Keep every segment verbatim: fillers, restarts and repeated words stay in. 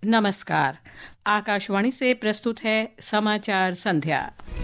नमस्कार। आकाशवाणी से प्रस्तुत है समाचार संध्या।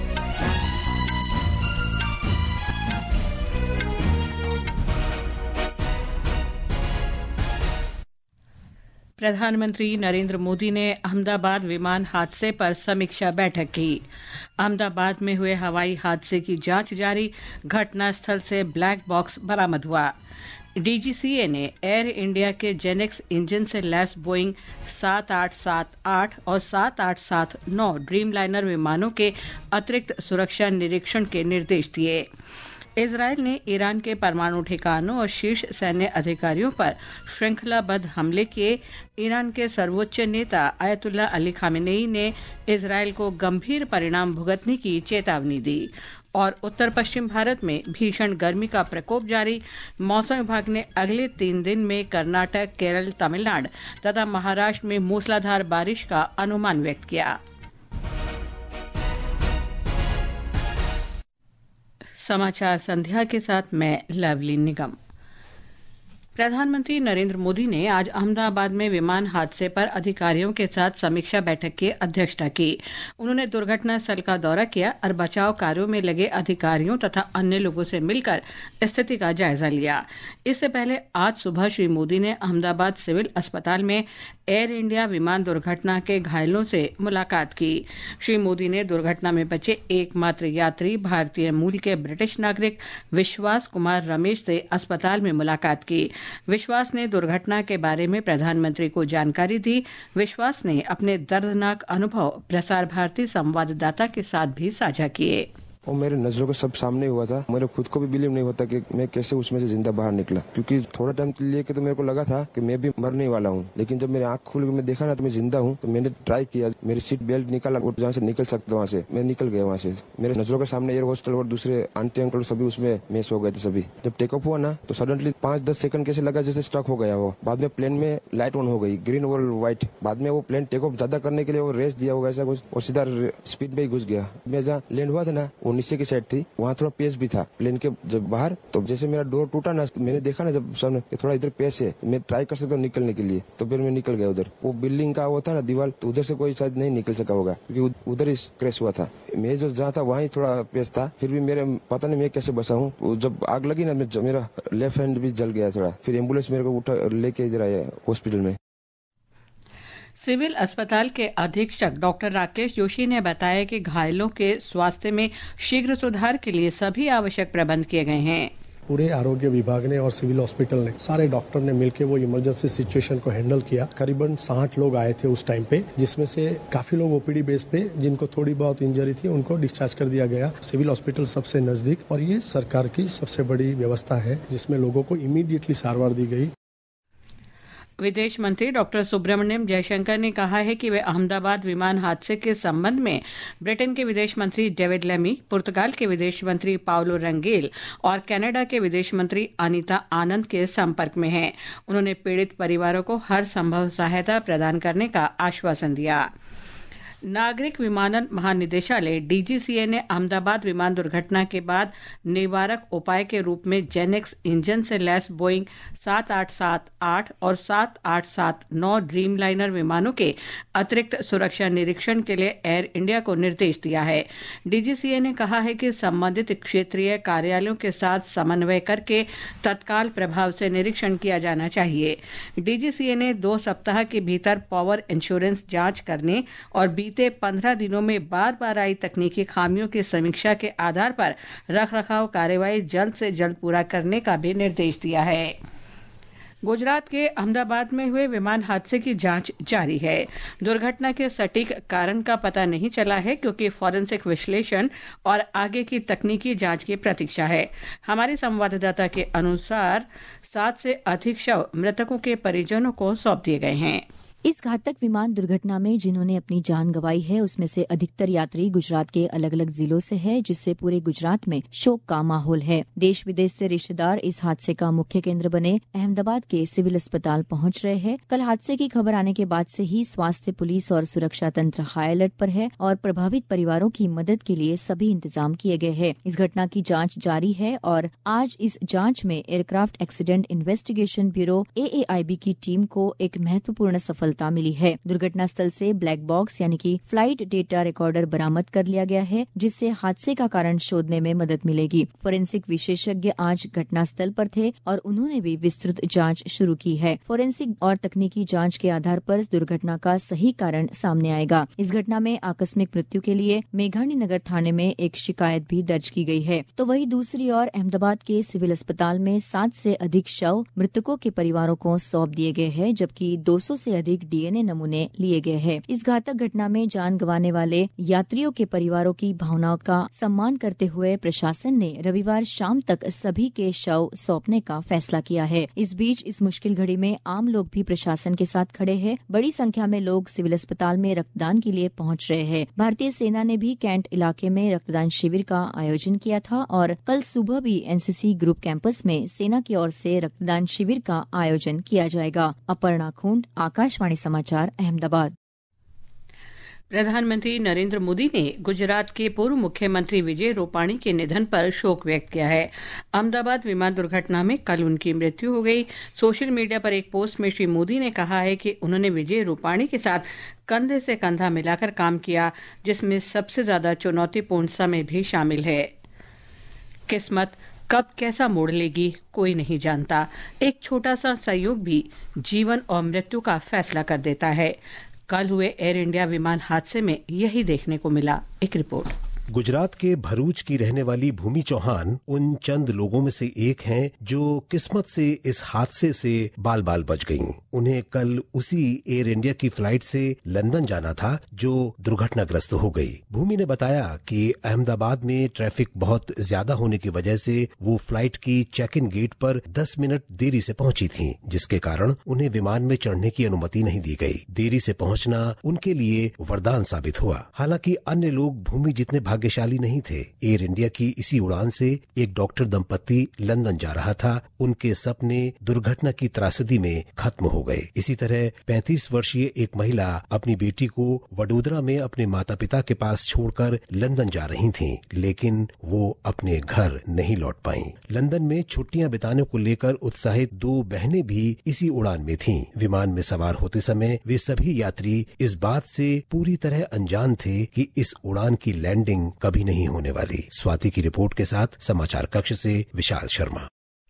प्रधानमंत्री नरेंद्र मोदी ने अहमदाबाद विमान हादसे पर समीक्षा बैठक की। अहमदाबाद में हुए हवाई हादसे की जांच जारी, घटनास्थल से ब्लैक बॉक्स बरामद हुआ। डीजीसीए ने एयर इंडिया के जेनेक्स इंजन से लैस बोइंग सात आठ सात आठ और सात आठ सात नौ ड्रीमलाइनर विमानों के अतिरिक्त सुरक्षा निरीक्षण के निर्देश दिए। इजरायल ने ईरान के परमाणु ठिकानों और शीर्ष सैन्य अधिकारियों पर श्रृंखलाबद्ध हमले किए। ईरान के सर्वोच्च नेता अयतुल्ला अली खामेनेई ने इजरायल को गंभीर परिणाम भुगतने की चेतावनी दी। और उत्तर पश्चिम भारत में भीषण गर्मी का प्रकोप जारी। मौसम विभाग ने अगले तीन दिन में कर्नाटक, केरल, तमिलनाडु तथा महाराष्ट्र में मूसलाधार बारिश का अनुमान व्यक्त किया। समाचार संध्या के साथ मैं लवली निगम। प्रधानमंत्री नरेंद्र मोदी ने आज अहमदाबाद में विमान हादसे पर अधिकारियों के साथ समीक्षा बैठक की अध्यक्षता की। उन्होंने दुर्घटना स्थल का दौरा किया और बचाव कार्यों में लगे अधिकारियों तथा अन्य लोगों से मिलकर स्थिति का जायजा लिया। इससे पहले आज सुबह श्री मोदी ने अहमदाबाद सिविल अस्पताल में एयर इंडिया विमान दुर्घटना के घायलों से मुलाकात की। श्री मोदी ने दुर्घटना में बचे एकमात्र यात्री भारतीय मूल के ब्रिटिश नागरिक विश्वास कुमार रमेश से अस्पताल में मुलाकात की। विश्वास ने दुर्घटना के बारे में प्रधानमंत्री को जानकारी दी। विश्वास ने अपने दर्दनाक अनुभव प्रसार भारती संवाददाता के साथ भी साझा किए। और मेरे नजरों के सब सामने हुआ था। मेरे खुद को भी बिलीव नहीं होता कि मैं कैसे उसमें से जिंदा बाहर निकला, क्योंकि थोड़ा टाइम लिए के तो मेरे को लगा था कि मैं भी मरने वाला हूँ, लेकिन जब मेरी आंख खुल के मैं देखा ना तो मैं जिंदा हूँ। तो मैंने ट्राई किया, मेरी सीट बेल्ट निकाला और जहाँ से निकल सकता वहाँ से मैं निकल गया। वहाँ से मेरे नजरों के सामने एयर होस्टल और दूसरे आंटी अंकल सभी उसमें मैच हो गए थे सभी। जब टेक ऑफ हुआ ना तो सडनली पांच दस सेकंड कैसे लगा जैसे स्टक हो गया हो। बाद में प्लेन में लाइट ऑन हो गई, ग्रीन और व्हाइट। बाद में वो प्लेन टेक ऑफ ज्यादा करने के लिए वो रेस दिया होगा ऐसा कुछ और सीधा स्पीड में ही घुस गया। मैं जहाँ लैंड हुआ था ना वो नीचे की साइड थी, वहाँ थोड़ा पेस भी था प्लेन के जब बाहर। तो जैसे मेरा डोर टूटा ना मैंने देखा ना जब सामने थोड़ा इधर पेस है, मैं ट्राई कर सकता हूँ निकलने के लिए, तो फिर मैं निकल गया उधर। वो बिल्डिंग का वो था ना दीवार, तो उधर से कोई शायद नहीं निकल सका होगा क्योंकि उधर ही क्रैश हुआ था। मैं जो जहाँ था वहाँ थोड़ा पेस था, फिर भी मेरे पता नहीं मैं कैसे बसा हूँ। जब आग लगी ना मेरा लेफ्ट हैंड भी जल गया थोड़ा। फिर एम्बुलेंस मेरे को उठा लेके इधर आया हॉस्पिटल में। सिविल अस्पताल के अधीक्षक डॉक्टर राकेश जोशी ने बताया कि घायलों के स्वास्थ्य में शीघ्र सुधार के लिए सभी आवश्यक प्रबंध किए गए हैं। पूरे आरोग्य विभाग ने और सिविल हॉस्पिटल ने सारे डॉक्टर ने मिलकर वो इमरजेंसी सिचुएशन को हैंडल किया। करीबन साठ लोग आए थे उस टाइम पे, जिसमें से काफी लोग ओपीडी बेस पे जिनको थोड़ी बहुत इंजरी थी उनको डिस्चार्ज कर दिया गया। सिविल हॉस्पिटल सबसे नजदीक और ये सरकार की सबसे बड़ी व्यवस्था है जिसमें लोगों को इमीडिएटली सारवार दी गई। विदेश मंत्री डॉक्टर सुब्रमण्यम जयशंकर ने कहा है कि वे अहमदाबाद विमान हादसे के संबंध में ब्रिटेन के विदेश मंत्री डेविड लेमी, पुर्तगाल के विदेश मंत्री पाउलो रंगेल और कनाडा के विदेश मंत्री अनीता आनंद के संपर्क में हैं। उन्होंने पीड़ित परिवारों को हर संभव सहायता प्रदान करने का आश्वासन दिया। नागरिक विमानन महानिदेशालय डीजीसीए ने अहमदाबाद विमान दुर्घटना के बाद निवारक उपाय के रूप में जेनेक्स इंजन से लैस बोइंग सात आठ सात आठ और सात आठ सात नौ ड्रीमलाइनर विमानों के अतिरिक्त सुरक्षा निरीक्षण के लिए एयर इंडिया को निर्देश दिया है। डीजीसीए ने कहा है कि संबंधित क्षेत्रीय कार्यालयों के साथ समन्वय करके तत्काल प्रभाव से निरीक्षण किया जाना चाहिए। डीजीसीए ने दो सप्ताह के भीतर पावर इंश्योरेंस जांच करने और बीते पंद्रह दिनों में बार बार आई तकनीकी खामियों की समीक्षा के आधार पर रखरखाव कार्यवाही जल्द से जल्द पूरा करने का भी निर्देश दिया है। गुजरात के अहमदाबाद में हुए विमान हादसे की जांच जारी है। दुर्घटना के सटीक कारण का पता नहीं चला है क्योंकि फॉरेंसिक विश्लेषण और आगे की तकनीकी जांच की प्रतीक्षा है। हमारे संवाददाता के अनुसार सात से अधिक शव मृतकों के परिजनों को सौंप दिए गए हैं। इस घातक विमान दुर्घटना में जिन्होंने अपनी जान गंवाई है उसमें से अधिकतर यात्री गुजरात के अलग अलग जिलों से है, जिससे पूरे गुजरात में शोक का माहौल है। देश विदेश से रिश्तेदार इस हादसे का मुख्य केंद्र बने अहमदाबाद के सिविल अस्पताल पहुंच रहे हैं। कल हादसे की खबर आने के बाद से ही स्वास्थ्य, पुलिस और सुरक्षा तंत्र हाई अलर्ट पर है और प्रभावित परिवारों की मदद के लिए सभी इंतजाम किए गए हैं। इस घटना की जांच जारी है और आज इस जांच में aircraft accident investigation bureau A A I B की टीम को एक महत्वपूर्ण सफलता सफलता मिली है। दुर्घटना स्थल से ब्लैक बॉक्स यानी कि फ्लाइट डेटा रिकॉर्डर बरामद कर लिया गया है, जिससे हादसे का कारण शोधने में मदद मिलेगी। फोरेंसिक विशेषज्ञ आज घटना स्थल पर थे और उन्होंने भी विस्तृत जांच शुरू की है। फोरेंसिक और तकनीकी जांच के आधार पर दुर्घटना का सही कारण सामने आएगा। इस घटना में आकस्मिक मृत्यु के लिए मेघानी नगर थाने में एक शिकायत भी दर्ज की गई है। तो वहीं दूसरी ओर अहमदाबाद के सिविल अस्पताल में सात से अधिक शव मृतकों के परिवारों को सौंप दिए गए हैं, जबकि दो सौ से अधिक डीएनए नमूने लिए गए हैं। इस घातक घटना में जान गंवाने वाले यात्रियों के परिवारों की भावनाओं का सम्मान करते हुए प्रशासन ने रविवार शाम तक सभी के शव सौंपने का फैसला किया है। इस बीच इस मुश्किल घड़ी में आम लोग भी प्रशासन के साथ खड़े हैं। बड़ी संख्या में लोग सिविल अस्पताल में रक्तदान के लिए पहुंच रहे हैं। भारतीय सेना ने भी कैंट इलाके में रक्तदान शिविर का आयोजन किया था और कल सुबह भी एनसीसी ग्रुप कैंपस में सेना की ओर से रक्तदान शिविर का आयोजन किया जाएगा। अपर्णा खुंड, आकाशवाणी समाचार, अहमदाबाद। प्रधानमंत्री नरेंद्र मोदी ने गुजरात के पूर्व मुख्यमंत्री विजय रूपाणी के निधन पर शोक व्यक्त किया है। अहमदाबाद विमान दुर्घटना में कल उनकी मृत्यु हो गई। सोशल मीडिया पर एक पोस्ट में श्री मोदी ने कहा है कि उन्होंने विजय रूपाणी के साथ कंधे से कंधा मिलाकर काम किया, जिसमें सबसे ज्यादा चुनौतीपूर्ण समय भी शामिल है। किस्मत कब कैसा मोड़ लेगी कोई नहीं जानता। एक छोटा सा सहयोग भी जीवन और मृत्यु का फैसला कर देता है। कल हुए एयर इंडिया विमान हादसे में यही देखने को मिला। एक रिपोर्ट। गुजरात के भरूच की रहने वाली भूमि चौहान उन चंद लोगों में से एक हैं जो किस्मत से इस हादसे से बाल बाल बच गईं। उन्हें कल उसी एयर इंडिया की फ्लाइट से लंदन जाना था जो दुर्घटनाग्रस्त हो गई। भूमि ने बताया कि अहमदाबाद में ट्रैफिक बहुत ज्यादा होने की वजह से वो फ्लाइट की चेक इन गेट पर दस मिनट देरी से पहुंची थी, जिसके कारण उन्हें विमान में चढ़ने की अनुमति नहीं दी गई। देरी से पहुंचना उनके लिए वरदान साबित हुआ। हालांकि अन्य लोग भूमि जितने भाग्यशाली नहीं थे। एयर इंडिया की इसी उड़ान से एक डॉक्टर दंपत्ति लंदन जा रहा था। उनके सपने दुर्घटना की त्रासदी में खत्म हो गए। इसी तरह पैंतीस वर्षीय एक महिला अपनी बेटी को वडोदरा में अपने माता पिता के पास छोड़कर लंदन जा रही थीं, लेकिन वो अपने घर नहीं लौट पाईं। लंदन में छुट्टियां बिताने को लेकर उत्साहित दो बहनें भी इसी उड़ान में थीं। विमान में सवार होते समय वे सभी यात्री इस बात से पूरी तरह अनजान थे कि इस उड़ान की लैंडिंग कभी नहीं होने वाली। स्वाति की रिपोर्ट के साथ समाचार कक्ष से विशाल शर्मा।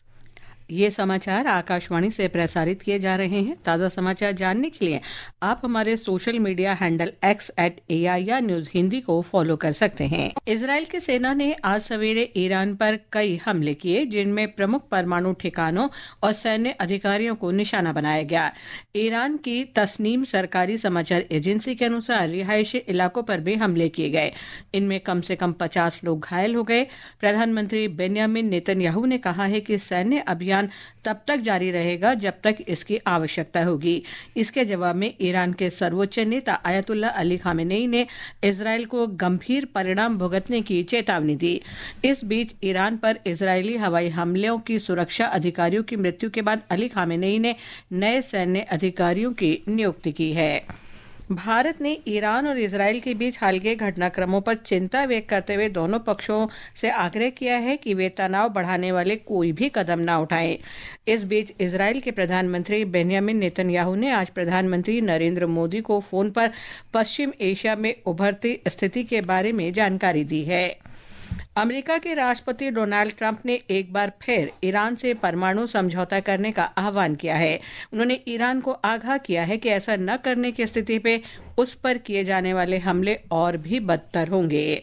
ये समाचार आकाशवाणी से प्रसारित किए जा रहे हैं। ताज़ा समाचार जानने के लिए आप हमारे social media handle X at AIR news Hindi को फॉलो कर सकते हैं। इजराइल की सेना ने आज सवेरे ईरान पर कई हमले किए, जिनमें प्रमुख परमाणु ठिकानों और सैन्य अधिकारियों को निशाना बनाया गया। ईरान की तस्नीम सरकारी समाचार एजेंसी के अनुसार रिहायशी इलाकों पर भी हमले किए गए। इनमें कम से कम पचास लोग घायल हो गए। प्रधानमंत्री बेन्यामिन नेतन्याहू ने कहा है कि सैन्य अभियान तब तक जारी रहेगा जब तक इसकी आवश्यकता होगी। इसके जवाब में ईरान के सर्वोच्च नेता आयतुल्ला अली खामेनेई ने इजराइल को गंभीर परिणाम भुगतने की चेतावनी दी। इस बीच ईरान पर इजरायली हवाई हमलों की सुरक्षा अधिकारियों की मृत्यु के बाद अली खामेनेई ने नए सैन्य अधिकारियों की नियुक्ति की है। भारत ने ईरान और इजराइल के बीच हाल के घटनाक्रमों पर चिंता व्यक्त करते हुए दोनों पक्षों से आग्रह किया है कि वे तनाव बढ़ाने वाले कोई भी कदम न उठाएं। इस बीच इजराइल के प्रधानमंत्री बेन्यामिन नेतन्याहू ने आज प्रधानमंत्री नरेंद्र मोदी को फोन पर पश्चिम एशिया में उभरती स्थिति के बारे में जानकारी दी है। अमेरिका के राष्ट्रपति डोनाल्ड ट्रंप ने एक बार फिर ईरान से परमाणु समझौता करने का आह्वान किया है। उन्होंने ईरान को आगाह किया है कि ऐसा न करने की स्थिति पे उस पर किए जाने वाले हमले और भी बदतर होंगे।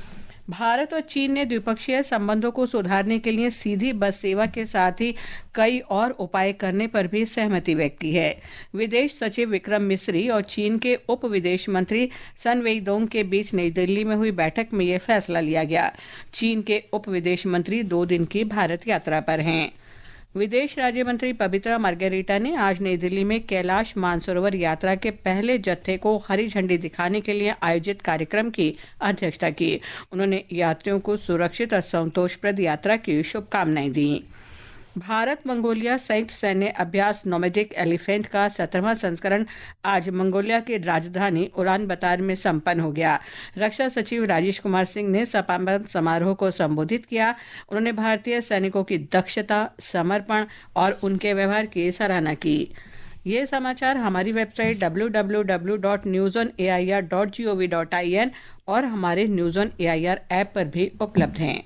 भारत और चीन ने द्विपक्षीय संबंधों को सुधारने के लिए सीधी बस सेवा के साथ ही कई और उपाय करने पर भी सहमति व्यक्त की है। विदेश सचिव विक्रम मिस्री और चीन के उप विदेश मंत्री सन वेईदोंग के बीच नई दिल्ली में हुई बैठक में यह फैसला लिया गया। चीन के उप विदेश मंत्री दो दिन की भारत यात्रा पर हैं। विदेश राज्य मंत्री पवित्रा मार्गेरिटा ने आज नई दिल्ली में कैलाश मानसरोवर यात्रा के पहले जत्थे को हरी झंडी दिखाने के लिए आयोजित कार्यक्रम की अध्यक्षता की। उन्होंने यात्रियों को सुरक्षित और संतोषप्रद यात्रा की शुभकामनाएं दी। भारत मंगोलिया संयुक्त सैन्य अभ्यास नोमैडिक एलिफेंट का सत्रहवां संस्करण आज मंगोलिया की राजधानी उलान बतर में संपन्न हो गया। रक्षा सचिव राजेश कुमार सिंह ने समापन समारोह को संबोधित किया। उन्होंने भारतीय सैनिकों की दक्षता, समर्पण और उनके व्यवहार की सराहना की। ये समाचार हमारी website W W W dot news on A I R dot G O V dot I N और हमारे news on A I R app पर भी उपलब्ध हैं।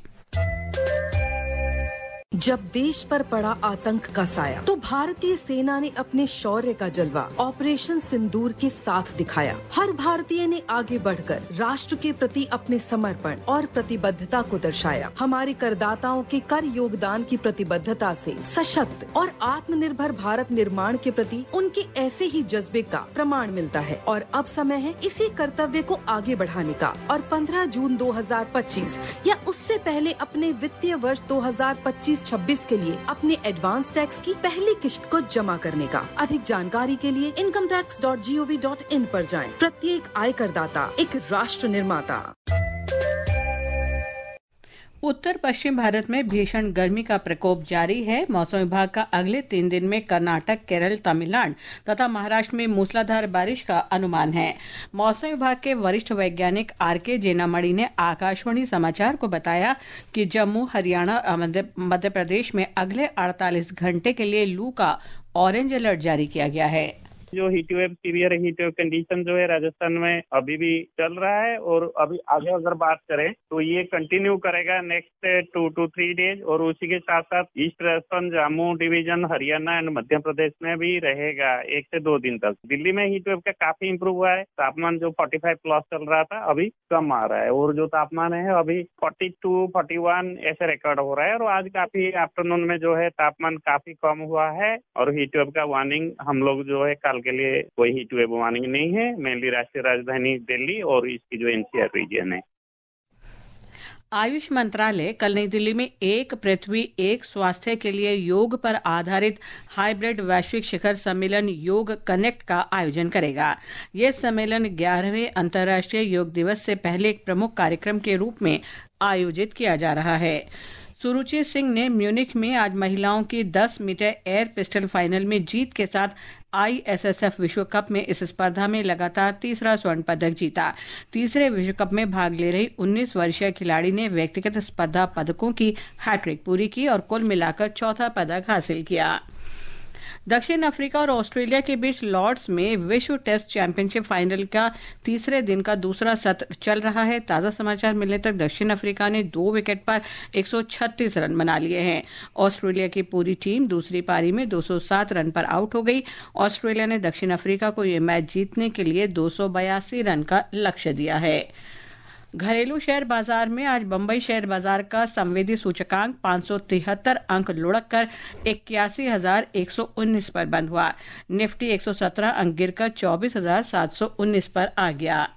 जब देश पर पड़ा आतंक का साया तो भारतीय सेना ने अपने शौर्य का जलवा ऑपरेशन सिंदूर के साथ दिखाया। हर भारतीय ने आगे बढ़कर राष्ट्र के प्रति अपने समर्पण और प्रतिबद्धता को दर्शाया। हमारे करदाताओं के कर योगदान की प्रतिबद्धता से सशक्त और आत्मनिर्भर भारत निर्माण के प्रति उनके ऐसे ही जज्बे का प्रमाण मिलता है और अब समय है इसी कर्तव्य को आगे बढ़ाने का और पंद्रह जून दो हजार पच्चीस या उससे पहले अपने वित्तीय वर्ष दो हजार पच्चीस छब्बीस के लिए अपने एडवांस टैक्स की पहली किश्त को जमा करने का। अधिक जानकारी के लिए income tax dot G O V dot I पर जाएं। प्रत्येक आयकरदाता एक राष्ट्र निर्माता। उत्तर पश्चिम भारत में भीषण गर्मी का प्रकोप जारी है। मौसम विभाग का अगले तीन दिन में कर्नाटक, केरल, तमिलनाडु तथा महाराष्ट्र में मूसलाधार बारिश का अनुमान है। मौसम विभाग के वरिष्ठ वैज्ञानिक आर के जेनामणि ने आकाशवाणी समाचार को बताया कि जम्मू, हरियाणा और मध्य प्रदेश में अगले अड़तालीस घंटे के लिए लू का ऑरेंज अलर्ट जारी किया गया है। जो heat wave, severe heat wave condition जो है राजस्थान में अभी भी चल रहा है और अभी आगे अगर बात करें तो ये कंटिन्यू करेगा next two to three days और उसी के साथ साथ east Rajasthan, Jammu division, Haryana and Madhya Pradesh में भी रहेगा एक से दो दिन तक। दिल्ली में हीट वेव का काफी इंप्रूव हुआ है। तापमान जो पैंतालीस प्लस चल रहा था अभी कम आ रहा है और जो तापमान है अभी बयालीस, इकतालीस ऐसे रिकॉर्ड हो रहा है और आज काफी आफ्टरनून में जो है तापमान काफी कम हुआ है और हीट वेव का वार्निंग हम लोग जो है के लिए कोई हीट वेव वार्निंग नहीं है। मेनली राष्ट्रीय राजधानी दिल्ली और इसकी जो एन सी आर रीजन है। आयुष मंत्रालय कल नई दिल्ली में एक पृथ्वी एक स्वास्थ्य के लिए योग पर आधारित हाइब्रिड वैश्विक शिखर सम्मेलन योग कनेक्ट का आयोजन करेगा। यह सम्मेलन ग्यारहवें अंतर्राष्ट्रीय योग दिवस से पहले एक प्रमुख कार्यक्रम के रूप में आयोजित किया जा रहा है। सुरुचि सिंह ने म्यूनिख में आज महिलाओं की दस मीटर एयर पिस्टल फाइनल में जीत के साथ आई एस एस एफ विश्व कप में इस स्पर्धा में लगातार तीसरा स्वर्ण पदक जीता। तीसरे विश्व कप में भाग ले रही उन्नीस वर्षीय खिलाड़ी ने व्यक्तिगत स्पर्धा पदकों की हैट्रिक पूरी की और कुल मिलाकर चौथा पदक हासिल किया। दक्षिण अफ्रीका और ऑस्ट्रेलिया के बीच लॉर्ड्स में विश्व टेस्ट चैंपियनशिप फाइनल का तीसरे दिन का दूसरा सत्र चल रहा है। ताजा समाचार मिलने तक दक्षिण अफ्रीका ने दो विकेट पर एक सौ छत्तीस रन बना लिए हैं। ऑस्ट्रेलिया की पूरी टीम दूसरी पारी में दो सौ सात रन पर आउट हो गई। ऑस्ट्रेलिया ने दक्षिण अफ्रीका को यह मैच जीतने के लिए दो सौ बयासी रन का लक्ष्य दिया है। घरेलू शेयर बाजार में आज बंबई शेयर बाजार का संवेदी सूचकांक पाँच सौ तिहत्तर अंक लुढ़क कर इक्यासी हजार एक सौ उन्नीस पर बंद हुआ। निफ्टी एक सौ सत्रह अंक गिरकर चौबीस हजार सात सौ उन्नीस पर आ गया।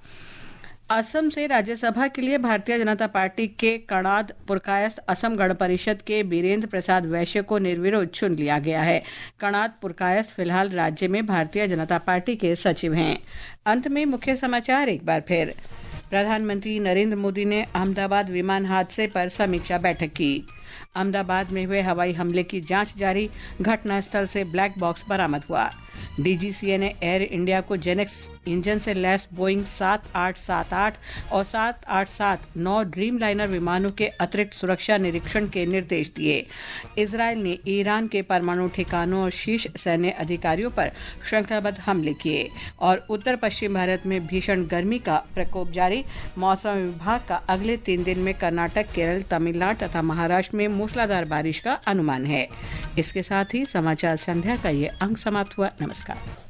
असम से राज्यसभा के लिए भारतीय जनता पार्टी के कणाद पुरकायस्थ असम गण परिषद के बीरेंद्र प्रसाद वैश्य को निर्विरोध चुन लिया गया है। कणाद पुरकायस्थ फिलहाल राज्य में भारतीय जनता पार्टी के सचिव हैं। अंत में मुख्य समाचार एक बार फिर। प्रधानमंत्री नरेंद्र मोदी ने अहमदाबाद विमान हादसे पर समीक्षा बैठक की। अहमदाबाद में हुए हवाई हमले की जांच जारी, घटनास्थल से ब्लैक बॉक्स बरामद हुआ। डी जी सी ए ने एयर इंडिया को जेनेक्स इंजन से लैस बोइंग सात आठ सात आठ और सात आठ सात नौ ड्रीम लाइनर विमानों के अतिरिक्त सुरक्षा निरीक्षण के निर्देश दिए। इजरायल ने ईरान के परमाणु ठिकानों और शीर्ष सैन्य अधिकारियों पर श्रृंखलाबद्ध हमले किए और उत्तर पश्चिम भारत में भीषण गर्मी का प्रकोप जारी। मौसम विभाग का अगले तीन दिन में कर्नाटक, केरल, तमिलनाडु तथा महाराष्ट्र में मूसलाधार बारिश का अनुमान है। इसके साथ ही समाचार संध्या का ये अंक समाप्त हुआ। नमस्कार।